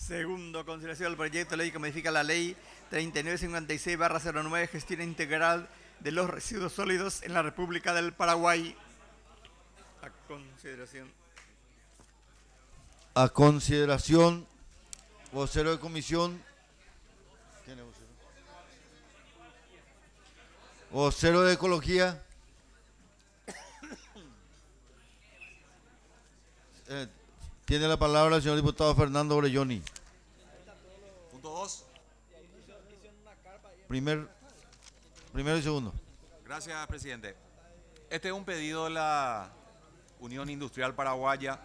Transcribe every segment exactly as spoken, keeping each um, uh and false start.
Segundo, consideración del proyecto de ley que modifica la ley treinta y nueve cincuenta y seis barra cero nueve, gestión integral de los residuos sólidos en la República del Paraguay. A consideración. A consideración, vocero de comisión. ¿Quién es vocero? Vocero de Ecología. Eh, tiene la palabra el señor diputado Fernando Orelloni. Punto dos. Primer, primero y segundo. Gracias, presidente. Este es un pedido de la Unión Industrial Paraguaya,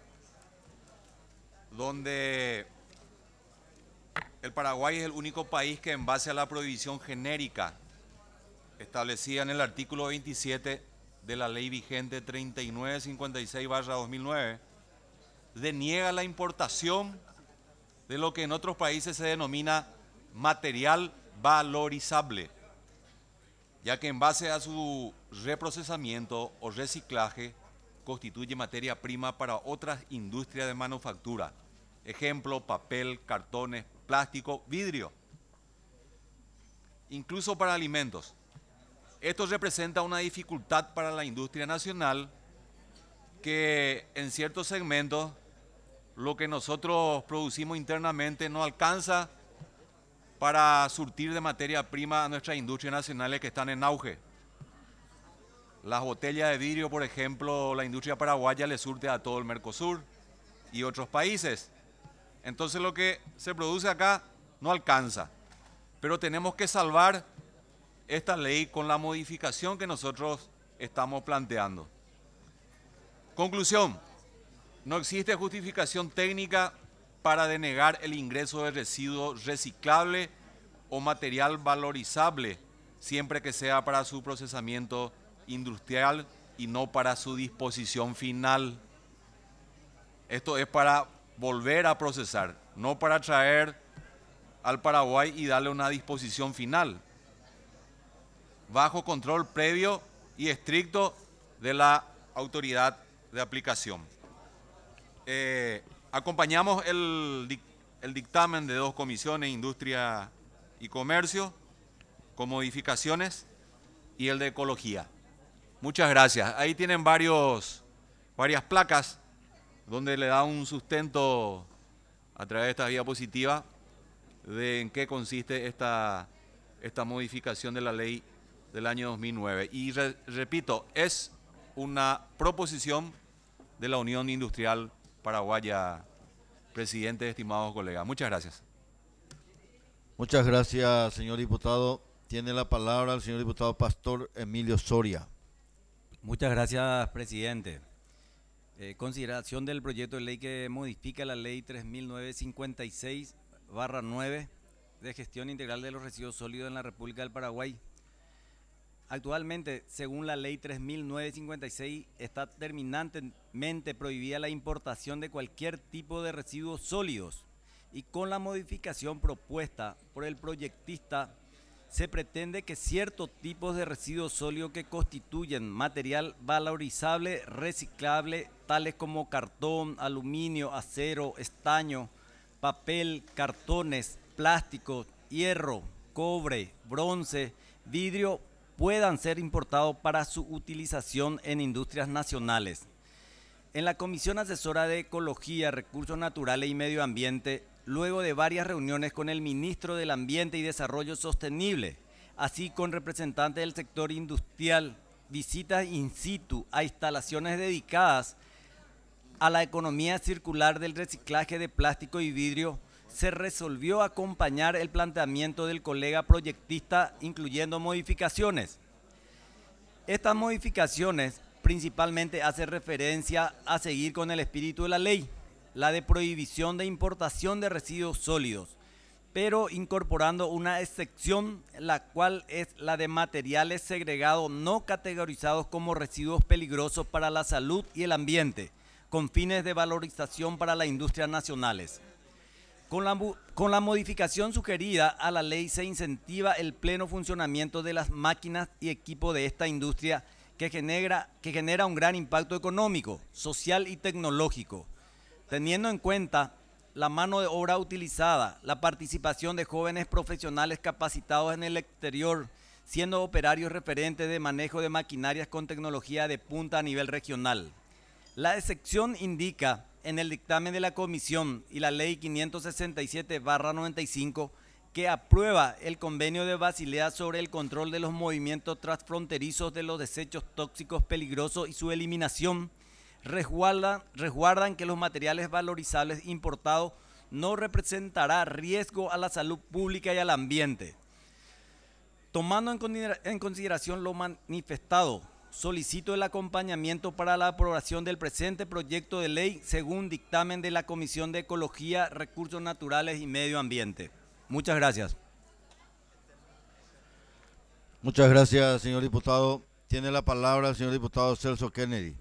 donde el Paraguay es el único país que, en base a la prohibición genérica establecida en el artículo veintisiete de la ley vigente treinta y nueve cincuenta y seis barra dos mil nueve, deniega la importación de lo que en otros países se denomina material valorizable, ya que en base a su reprocesamiento o reciclaje constituye materia prima para otras industrias de manufactura. Ejemplo, papel, cartones, plástico, vidrio, incluso para alimentos. Esto representa una dificultad para la industria nacional que en ciertos segmentos lo que nosotros producimos internamente no alcanza para surtir de materia prima a nuestras industrias nacionales que están en auge. Las botellas de vidrio, por ejemplo, la industria paraguaya le surte a todo el Mercosur y otros países. Entonces lo que se produce acá no alcanza. Pero tenemos que salvar esta ley con la modificación que nosotros estamos planteando. Conclusión: no existe justificación técnica para denegar el ingreso de residuos reciclables o material valorizable, siempre que sea para su procesamiento industrial y no para su disposición final. Esto es para volver a procesar, no para traer al Paraguay y darle una disposición final, bajo control previo y estricto de la autoridad de aplicación. Eh, acompañamos el, el dictamen de dos comisiones, Industria y Comercio, con modificaciones, y el de Ecología. Muchas gracias. Ahí tienen varios, varias placas donde le da un sustento a través de esta diapositiva de en qué consiste esta, esta modificación de la ley del año dos mil nueve. Y re, repito, es una proposición de la Unión Industrial Paraguaya, presidente, estimados colegas. Muchas gracias. Muchas gracias, señor diputado. Tiene la palabra el señor diputado Pastor Emilio Soria. Muchas gracias, presidente. Eh, consideración del proyecto de ley que modifica la ley tres mil novecientos cincuenta y seis barra nueve de gestión integral de los residuos sólidos en la República del Paraguay. Actualmente, según la ley tres mil novecientos cincuenta y seis, está terminantemente prohibida la importación de cualquier tipo de residuos sólidos, y con la modificación propuesta por el proyectista se pretende que ciertos tipos de residuos sólidos que constituyen material valorizable, reciclable, tales como cartón, aluminio, acero, estaño, papel, cartones, plástico, hierro, cobre, bronce, vidrio, puedan ser importados para su utilización en industrias nacionales. En la Comisión Asesora de Ecología, Recursos Naturales y Medio Ambiente, luego de varias reuniones con el Ministro del Ambiente y Desarrollo Sostenible, así con representantes del sector industrial, visitas in situ a instalaciones dedicadas a la economía circular del reciclaje de plástico y vidrio, se resolvió acompañar el planteamiento del colega proyectista, incluyendo modificaciones. Estas modificaciones principalmente hacen referencia a seguir con el espíritu de la ley, la de prohibición de importación de residuos sólidos, pero incorporando una excepción, la cual es la de materiales segregados no categorizados como residuos peligrosos para la salud y el ambiente, con fines de valorización para las industrias nacionales. Con la, con la modificación sugerida a la ley se incentiva el pleno funcionamiento de las máquinas y equipos de esta industria que genera, que genera un gran impacto económico, social y tecnológico, teniendo en cuenta la mano de obra utilizada, la participación de jóvenes profesionales capacitados en el exterior, siendo operarios referentes de manejo de maquinarias con tecnología de punta a nivel regional. La excepción indica en el dictamen de la Comisión y la Ley quinientos sesenta y siete barra noventa y cinco que aprueba el convenio de Basilea sobre el control de los movimientos transfronterizos de los desechos tóxicos peligrosos y su eliminación, resguardan, resguardan que los materiales valorizables importados no representará riesgo a la salud pública y al ambiente. Tomando en consideración lo manifestado, solicito el acompañamiento para la aprobación del presente proyecto de ley según dictamen de la Comisión de Ecología, Recursos Naturales y Medio Ambiente. Muchas gracias. Muchas gracias, señor diputado. Tiene la palabra el señor diputado Celso Kennedy.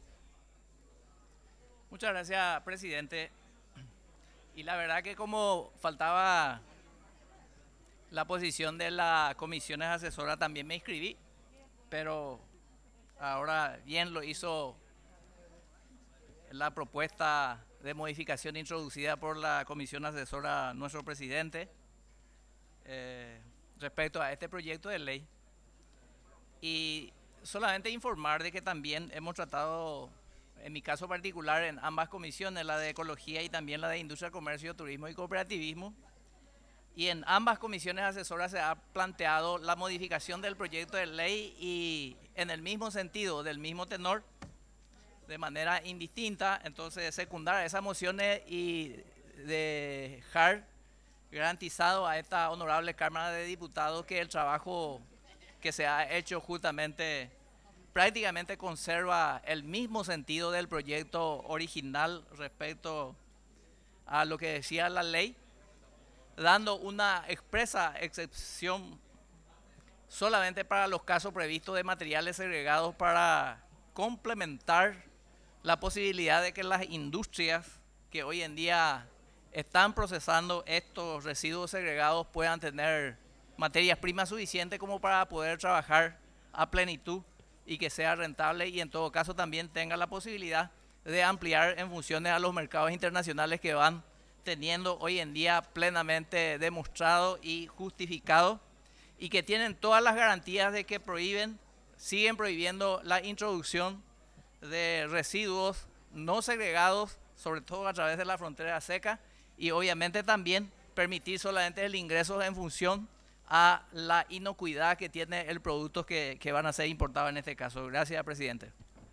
Muchas gracias, presidente. Y la verdad que como faltaba la posición de las comisiones asesoras, también me inscribí, pero ahora bien lo hizo la propuesta de modificación introducida por la comisión asesora nuestro presidente eh, respecto a este proyecto de ley. Y solamente informar de que también hemos tratado, en mi caso particular, en ambas comisiones, la de Ecología y también la de Industria, Comercio, Turismo y Cooperativismo. Y en ambas comisiones asesoras se ha planteado la modificación del proyecto de ley y en el mismo sentido, del mismo tenor, de manera indistinta. Entonces, secundar esas mociones y dejar garantizado a esta honorable Cámara de Diputados que el trabajo que se ha hecho justamente prácticamente conserva el mismo sentido del proyecto original respecto a lo que decía la ley, dando una expresa excepción solamente para los casos previstos de materiales segregados para complementar la posibilidad de que las industrias que hoy en día están procesando estos residuos segregados puedan tener materias primas suficientes como para poder trabajar a plenitud y que sea rentable, y en todo caso también tenga la posibilidad de ampliar en funciones a los mercados internacionales que van teniendo hoy en día plenamente demostrado y justificado, y que tienen todas las garantías de que prohíben, siguen prohibiendo la introducción de residuos no segregados, sobre todo a través de la frontera seca, y obviamente también permitir solamente el ingreso en función a la inocuidad que tiene el producto que, que van a ser importados en este caso. Gracias, presidente.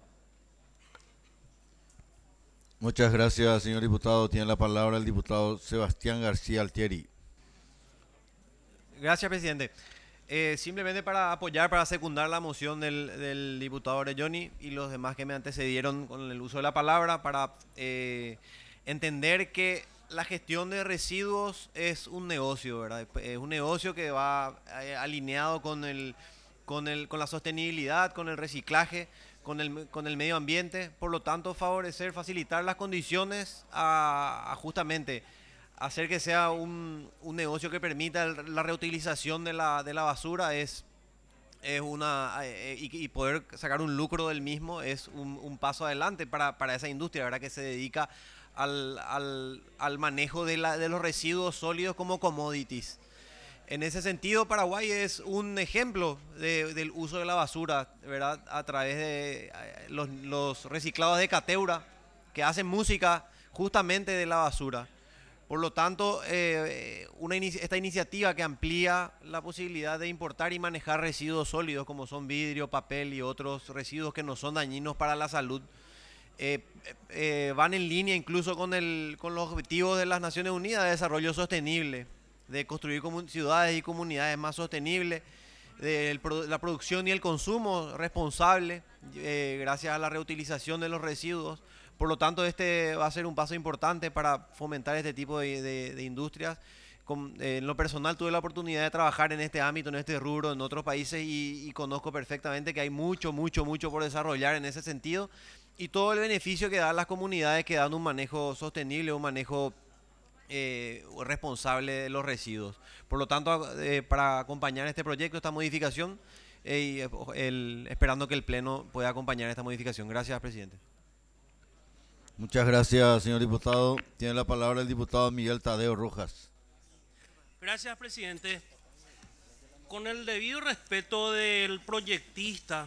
Muchas gracias, señor diputado. Tiene la palabra el diputado Sebastián García Altieri. Gracias, presidente. Eh, simplemente para apoyar, para secundar la moción del, del diputado Orelloni y los demás que me antecedieron con el uso de la palabra, para eh, entender que la gestión de residuos es un negocio, ¿verdad? Es un negocio que va eh, alineado con, el, con, el, con la sostenibilidad, con el reciclaje, con el, con el medio ambiente. Por lo tanto, favorecer, facilitar las condiciones a, a justamente hacer que sea un, un negocio que permita el, la reutilización de la, de la basura es, es una eh, y, y poder sacar un lucro del mismo es un, un paso adelante para, para esa industria, ¿verdad? Que se dedica Al, al, al manejo de, la, de los residuos sólidos como commodities. En ese sentido, Paraguay es un ejemplo de, del uso de la basura, ¿verdad? A través de los, los reciclados de Cateura, que hacen música justamente de la basura. Por lo tanto, eh, una, esta iniciativa que amplía la posibilidad de importar y manejar residuos sólidos como son vidrio, papel y otros residuos que no son dañinos para la salud, Eh, eh, van en línea incluso con, el, con los objetivos de las Naciones Unidas de desarrollo sostenible, de construir ciudades y comunidades más sostenibles, de el, la producción y el consumo responsable eh, gracias a la reutilización de los residuos. Por lo tanto, este va a ser un paso importante para fomentar este tipo de, de, de industrias. Con, eh, en lo personal tuve la oportunidad de trabajar en este ámbito, en este rubro, en otros países y, y conozco perfectamente que hay mucho, mucho, mucho por desarrollar en ese sentido. Y todo el beneficio que dan las comunidades que dan un manejo sostenible, un manejo eh, responsable de los residuos. Por lo tanto, eh, para acompañar este proyecto, esta modificación, eh, el, esperando que el Pleno pueda acompañar esta modificación. Gracias, presidente. Muchas gracias, señor diputado. Tiene la palabra el diputado Miguel Tadeo Rojas. Gracias, presidente. Con el debido respeto del proyectista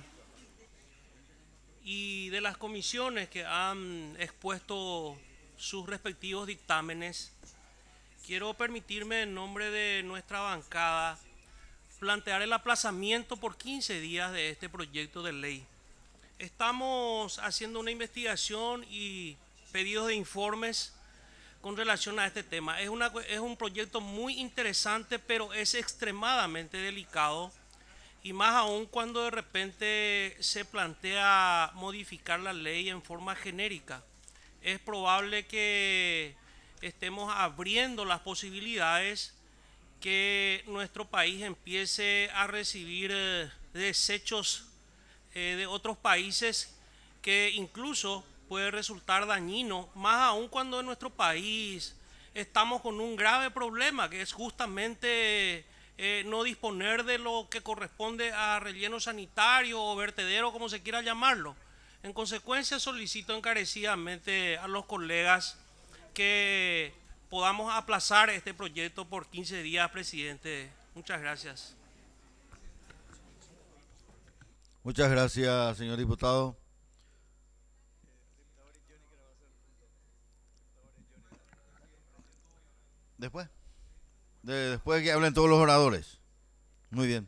y de las comisiones que han expuesto sus respectivos dictámenes, quiero permitirme en nombre de nuestra bancada plantear el aplazamiento por quince días de este proyecto de ley. Estamos haciendo una investigación y pedidos de informes con relación a este tema. Es, una, es un proyecto muy interesante, pero es extremadamente delicado, y más aún cuando de repente se plantea modificar la ley en forma genérica. Es probable que estemos abriendo las posibilidades que nuestro país empiece a recibir eh, desechos eh, de otros países, que incluso puede resultar dañino, más aún cuando en nuestro país estamos con un grave problema, que es justamente eh, no disponer de lo que corresponde a relleno sanitario o vertedero, como se quiera llamarlo. En consecuencia, solicito encarecidamente a los colegas que podamos aplazar este proyecto por quince días, presidente. Muchas gracias. Muchas gracias, señor diputado. Después. De, después de que hablen todos los oradores. Muy bien.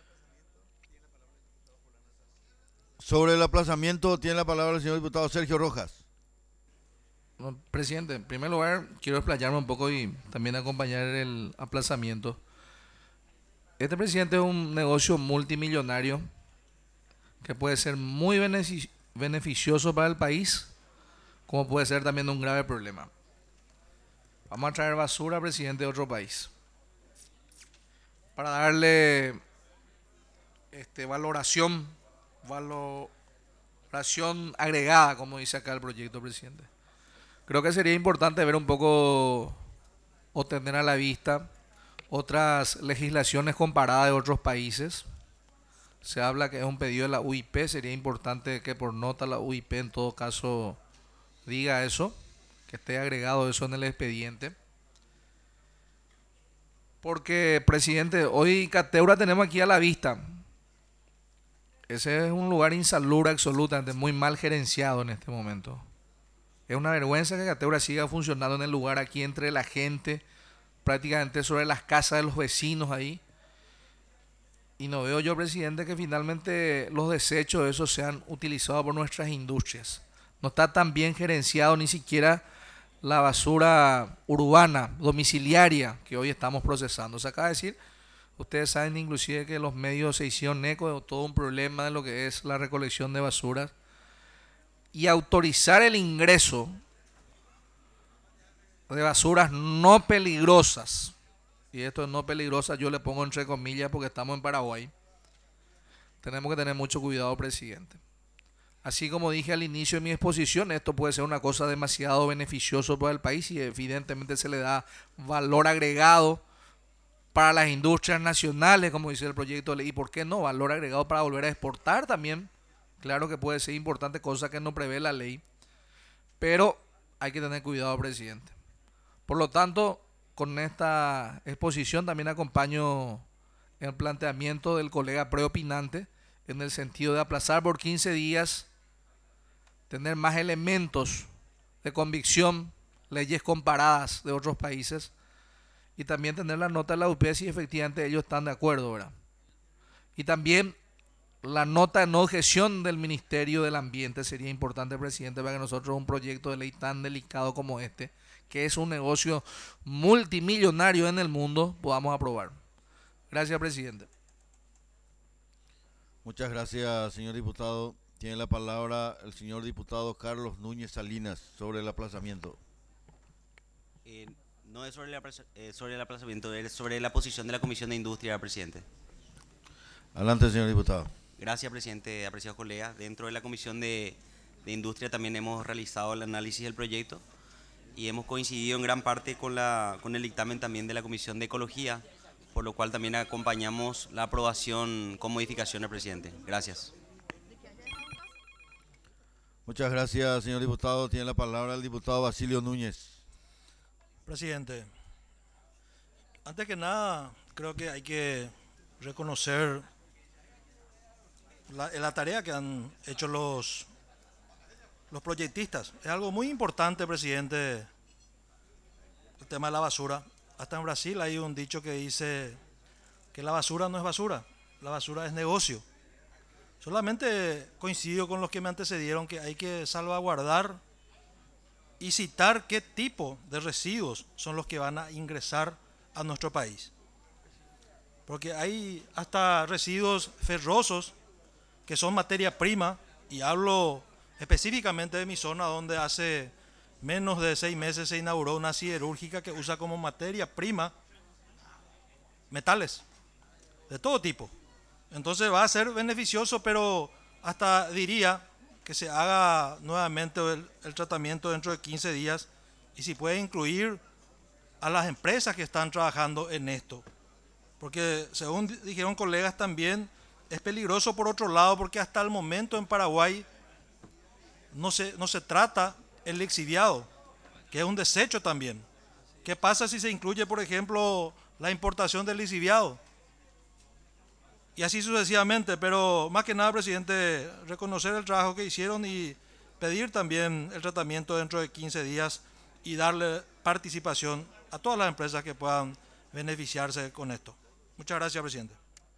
Sobre el aplazamiento tiene la palabra el señor diputado Sergio Rojas. No, presidente, en primer lugar quiero explayarme un poco y también acompañar el aplazamiento. Este, presidente, es un negocio multimillonario que puede ser muy beneficioso para el país, como puede ser también un grave problema. Vamos a traer basura, presidente, de otro país, para darle este, valoración, valoración agregada, como dice acá el proyecto, presidente. Creo que sería importante ver un poco o tener a la vista otras legislaciones comparadas de otros países. Se habla que es un pedido de la U I P, sería importante que por nota la U I P en todo caso diga eso, que esté agregado eso en el expediente. Porque, presidente, hoy Cateura tenemos aquí a la vista. Ese es un lugar insalubre absolutamente, muy mal gerenciado en este momento. Es una vergüenza que Cateura siga funcionando en el lugar aquí entre la gente, prácticamente sobre las casas de los vecinos ahí. Y no veo yo, presidente, que finalmente los desechos de esos sean utilizados por nuestras industrias. No está tan bien gerenciado ni siquiera la basura urbana, domiciliaria, que hoy estamos procesando. Se acaba de decir, ustedes saben inclusive que los medios se hicieron eco de todo un problema de lo que es la recolección de basuras. Y autorizar el ingreso de basuras no peligrosas, y esto es no peligrosa, yo le pongo entre comillas porque estamos en Paraguay. Tenemos que tener mucho cuidado, presidente. Así como dije al inicio de mi exposición, esto puede ser una cosa demasiado beneficioso para el país y evidentemente se le da valor agregado para las industrias nacionales, como dice el proyecto de ley. ¿Y por qué no? Valor agregado para volver a exportar también. Claro que puede ser importante, cosa que no prevé la ley, pero hay que tener cuidado, presidente. Por lo tanto, con esta exposición también acompaño el planteamiento del colega preopinante en el sentido de aplazar por quince días, tener más elementos de convicción, leyes comparadas de otros países y también tener la nota de la U P si efectivamente ellos están de acuerdo, ¿verdad? Y también la nota de no objeción del Ministerio del Ambiente sería importante, presidente, para que nosotros un proyecto de ley tan delicado como este, que es un negocio multimillonario en el mundo, podamos aprobar. Gracias, presidente. Muchas gracias, señor diputado. Tiene la palabra el señor diputado Carlos Núñez Salinas sobre el aplazamiento. Eh, no es sobre el, aplaza, eh, sobre el aplazamiento, es sobre la posición de la Comisión de Industria, presidente. Adelante, señor diputado. Gracias, presidente, apreciados colegas. Dentro de la Comisión de, de Industria también hemos realizado el análisis del proyecto y hemos coincidido en gran parte con, la, con el dictamen también de la Comisión de Ecología, por lo cual también acompañamos la aprobación con modificaciones, presidente. Gracias. Muchas gracias, señor diputado. Tiene la palabra el diputado Basilio Núñez. Presidente, antes que nada, creo que hay que reconocer la, la tarea que han hecho los, los proyectistas. Es algo muy importante, presidente, el tema de la basura. Hasta en Brasil hay un dicho que dice que la basura no es basura, la basura es negocio. Solamente coincido con los que me antecedieron que hay que salvaguardar y citar qué tipo de residuos son los que van a ingresar a nuestro país. Porque hay hasta residuos ferrosos que son materia prima, y hablo específicamente de mi zona donde hace menos de seis meses se inauguró una siderúrgica que usa como materia prima metales de todo tipo. Entonces va a ser beneficioso, pero hasta diría que se haga nuevamente el, el tratamiento dentro de quince días y si puede incluir a las empresas que están trabajando en esto. Porque según dijeron colegas también es peligroso por otro lado, porque hasta el momento en Paraguay no se, no se trata el lixiviado, que es un desecho también. ¿Qué pasa si se incluye, por ejemplo, la importación del lixiviado? Y así sucesivamente, pero más que nada, presidente, reconocer el trabajo que hicieron y pedir también el tratamiento dentro de quince días y darle participación a todas las empresas que puedan beneficiarse con esto. Muchas gracias, presidente.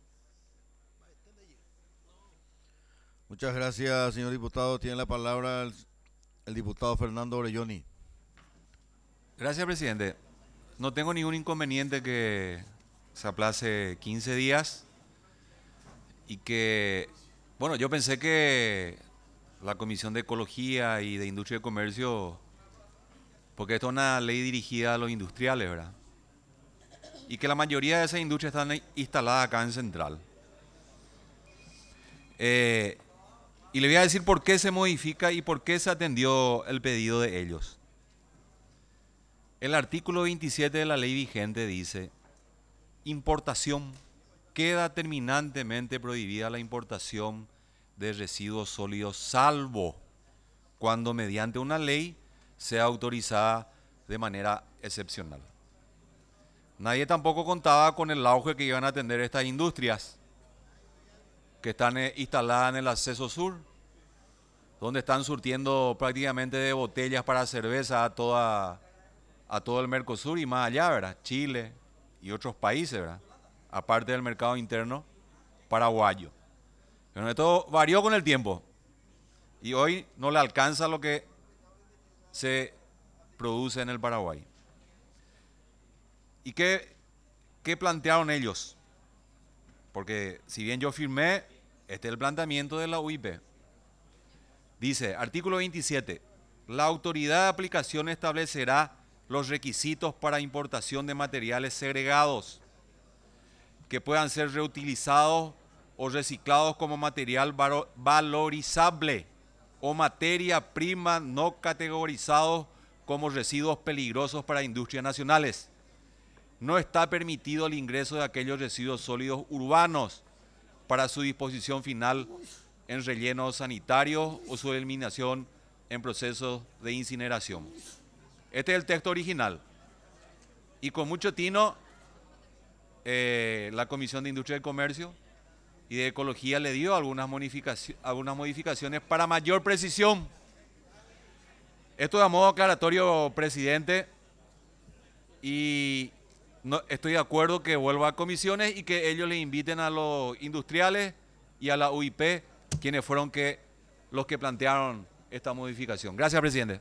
Muchas gracias, señor diputado. Tiene la palabra el, el diputado Fernando Orelloni. Gracias, presidente. No tengo ningún inconveniente que se aplace quince días y que, bueno, yo pensé que la Comisión de Ecología y de Industria y Comercio, porque esto es una ley dirigida a los industriales, ¿verdad? Y que la mayoría de esas industrias están instaladas acá en Central. Eh, y le voy a decir por qué se modifica y por qué se atendió el pedido de ellos. El artículo veintisiete de la ley vigente dice: importación. Queda terminantemente prohibida la importación de residuos sólidos, salvo cuando mediante una ley sea autorizada de manera excepcional. Nadie tampoco contaba con el auge que iban a tener estas industrias que están eh, instaladas en el acceso sur, donde están surtiendo prácticamente de botellas para cerveza a, toda, a todo el Mercosur y más allá, ¿verdad? Chile y otros países, ¿verdad? Aparte del mercado interno paraguayo. Pero esto varió con el tiempo y hoy no le alcanza lo que se produce en el Paraguay. ¿Y qué, qué plantearon ellos? Porque si bien yo firmé, este es el planteamiento de la U I P. Dice, artículo veintisiete, la autoridad de aplicación establecerá los requisitos para importación de materiales segregados que puedan ser reutilizados o reciclados como material valorizable o materia prima no categorizados como residuos peligrosos para industrias nacionales. No está permitido el ingreso de aquellos residuos sólidos urbanos para su disposición final en rellenos sanitarios o su eliminación en procesos de incineración. Este es el texto original. Y con mucho tino, eh, la Comisión de Industria y Comercio y de Ecología le dio algunas, modificaci- algunas modificaciones para mayor precisión. Esto de modo aclaratorio, presidente, y no, estoy de acuerdo que vuelva a comisiones y que ellos le inviten a los industriales y a la U I P, quienes fueron que, los que plantearon esta modificación. Gracias, presidente.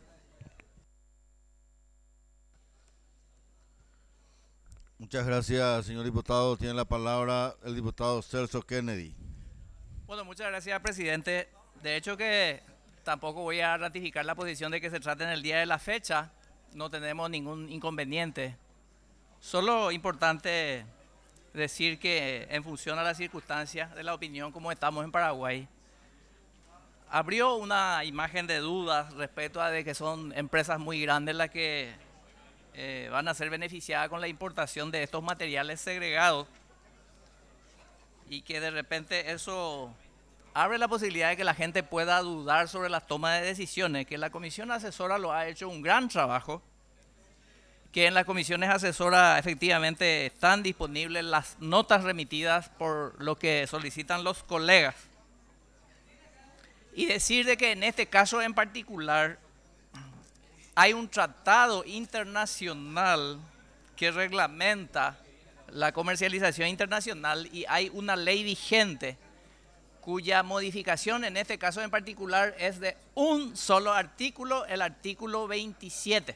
Muchas gracias, señor diputado. Tiene la palabra el diputado Celso Kennedy. Bueno, muchas gracias, presidente. De hecho que tampoco voy a ratificar la posición de que se trate en el día de la fecha. No tenemos ningún inconveniente. Solo importante decir que en función a las circunstancias de la opinión como estamos en Paraguay, abrió una imagen de dudas respecto a de que son empresas muy grandes las que eh, van a ser beneficiadas con la importación de estos materiales segregados y que de repente eso abre la posibilidad de que la gente pueda dudar sobre las tomas de decisiones, que la comisión asesora lo ha hecho un gran trabajo, que en las comisiones asesoras efectivamente están disponibles las notas remitidas por lo que solicitan los colegas. Y decir de que en este caso en particular hay un tratado internacional que reglamenta la comercialización internacional y hay una ley vigente cuya modificación en este caso en particular es de un solo artículo, el artículo veintisiete.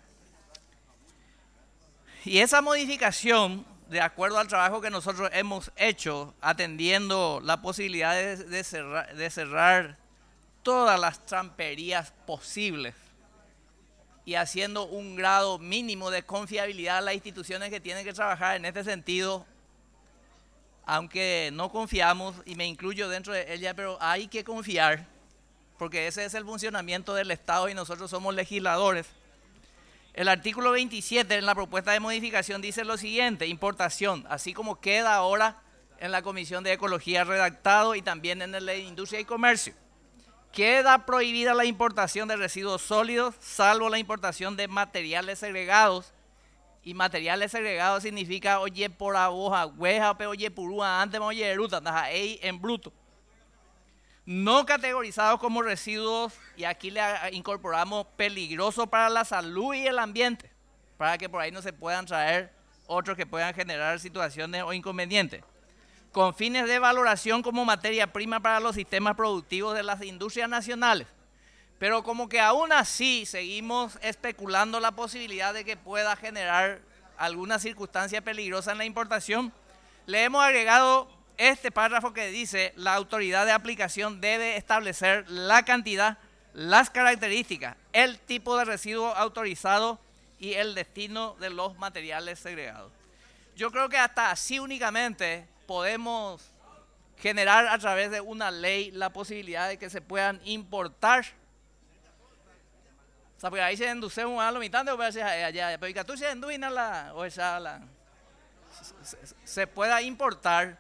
Y esa modificación, de acuerdo al trabajo que nosotros hemos hecho, atendiendo la posibilidad de, de, cerrar, de cerrar todas las tramperías posibles y haciendo un grado mínimo de confiabilidad a las instituciones que tienen que trabajar en este sentido, aunque no confiamos, y me incluyo dentro de ella, pero hay que confiar, porque ese es el funcionamiento del Estado y nosotros somos legisladores. El artículo veintisiete en la propuesta de modificación dice lo siguiente: importación, así como queda ahora en la Comisión de Ecología redactado y también en la Ley de Industria y Comercio. Queda prohibida la importación de residuos sólidos, salvo la importación de materiales segregados. Y materiales segregados significa oye por aboja, hueja, pe oye purúa, antes me oye ruta, ahí en bruto. No categorizados como residuos, y aquí le incorporamos peligroso para la salud y el ambiente, para que por ahí no se puedan traer otros que puedan generar situaciones o inconvenientes. Con fines de valoración como materia prima para los sistemas productivos de las industrias nacionales. Pero como que aún así seguimos especulando la posibilidad de que pueda generar alguna circunstancia peligrosa en la importación, le hemos agregado este párrafo que dice: la autoridad de aplicación debe establecer la cantidad, las características, el tipo de residuo autorizado y el destino de los materiales segregados. Yo creo que hasta así únicamente podemos generar a través de una ley la posibilidad de que se puedan importar. O sea, porque ahí se induce un a lo mitad de allá, pero que tú se enduina la, o esa la, se, se pueda importar.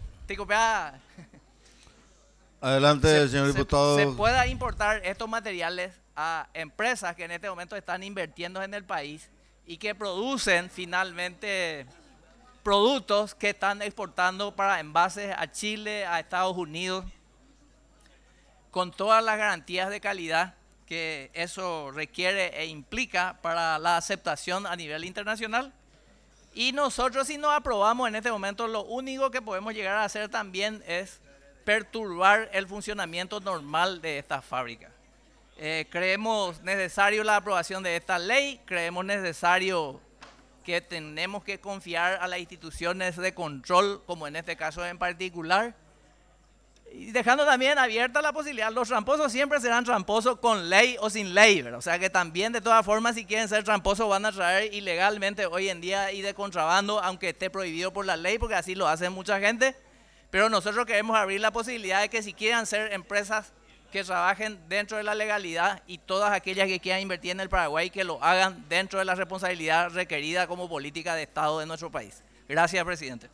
Adelante, se, señor se, diputado. Se pueda importar estos materiales a empresas que en este momento están invirtiendo en el país y que producen finalmente productos que están exportando para envases a Chile, a Estados Unidos, con todas las garantías de calidad que eso requiere e implica para la aceptación a nivel internacional. Y nosotros, si no aprobamos en este momento, lo único que podemos llegar a hacer también es perturbar el funcionamiento normal de esta fábrica. Eh, creemos necesario la aprobación de esta ley, creemos necesario que tenemos que confiar a las instituciones de control, como en este caso en particular, y dejando también abierta la posibilidad. Los tramposos siempre serán tramposos con ley o sin ley, ¿verdad? O sea que también de todas formas, si quieren ser tramposos, van a traer ilegalmente hoy en día y de contrabando, aunque esté prohibido por la ley, porque así lo hace mucha gente. Pero nosotros queremos abrir la posibilidad de que si quieran ser empresas que trabajen dentro de la legalidad, y todas aquellas que quieran invertir en el Paraguay, que lo hagan dentro de la responsabilidad requerida como política de Estado de nuestro país. Gracias, presidente.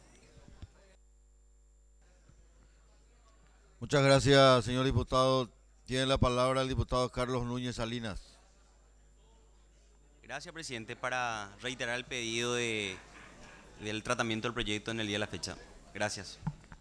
Muchas gracias, señor diputado. Tiene la palabra el diputado Carlos Núñez Salinas. Gracias, presidente, para reiterar el pedido de, del tratamiento del proyecto en el día de la fecha. Gracias.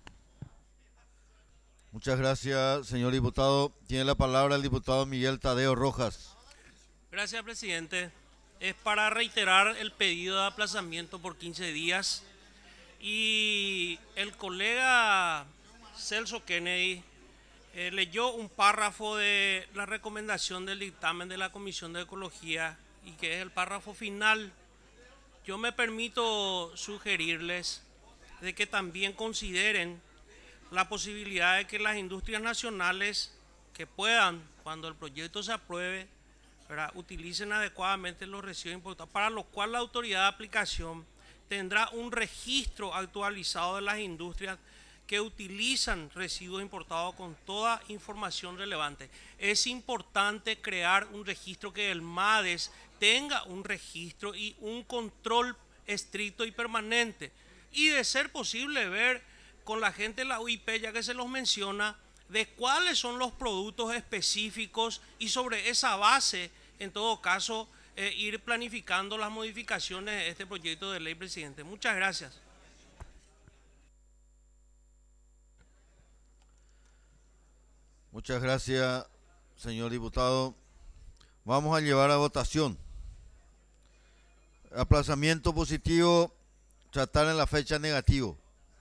Muchas gracias, señor diputado. Tiene la palabra el diputado Miguel Tadeo Rojas. Gracias, presidente. Es para reiterar el pedido de aplazamiento por quince días. Y el colega Celso Kennedy eh, leyó un párrafo de la recomendación del dictamen de la Comisión de Ecología, y que es el párrafo final. Yo me permito sugerirles de que también consideren la posibilidad de que las industrias nacionales que puedan, cuando el proyecto se apruebe, ¿verdad?, utilicen adecuadamente los residuos importados, para lo cual la autoridad de aplicación tendrá un registro actualizado de las industrias que utilizan residuos importados con toda información relevante. Es importante crear un registro, que el MADES tenga un registro y un control estricto y permanente, y de ser posible ver con la gente de la U I P, ya que se los menciona, de cuáles son los productos específicos y sobre esa base, en todo caso, eh, ir planificando las modificaciones de este proyecto de ley, presidente. Muchas gracias. Muchas gracias, señor diputado. Vamos a llevar a votación. Aplazamiento positivo, tratar en la fecha negativo.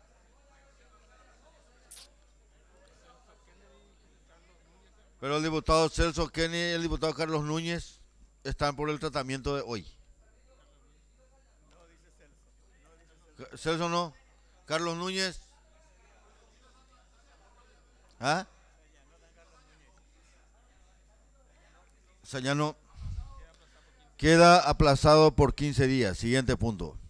Pero el diputado Celso Kenny y el diputado Carlos Núñez están por el tratamiento de hoy. Celso no. Carlos Núñez. ¿Ah? O sea, ya no. Queda aplazado por quince días. Siguiente punto.